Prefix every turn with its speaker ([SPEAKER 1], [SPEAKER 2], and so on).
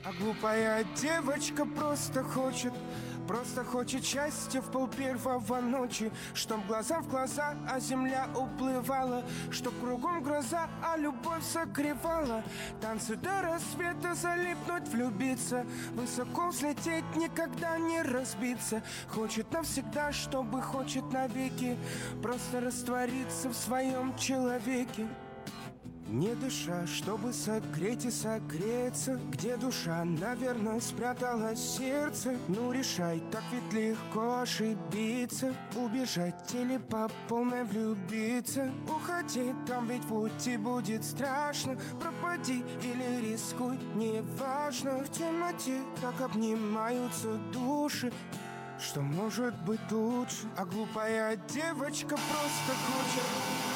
[SPEAKER 1] А глупая девочка просто хочет счастья в полпервого ночи. Чтоб глаза в глаза, а земля уплывала, чтоб кругом гроза, а любовь согревала. Танцы до рассвета, залипнуть, влюбиться, высоко взлететь, никогда не разбиться. Хочет навсегда, чтобы хочет навеки, просто раствориться в своем человеке. Не дыша, чтобы согреть и согреться. Где душа, наверное, спрятала сердце. Ну решай, так ведь легко ошибиться. Убежать или по полной влюбиться. Уходи, там ведь пути будет страшно. Пропади или рискуй, неважно. В темноте так обнимаются души. Что может быть лучше? А глупая девочка просто хочет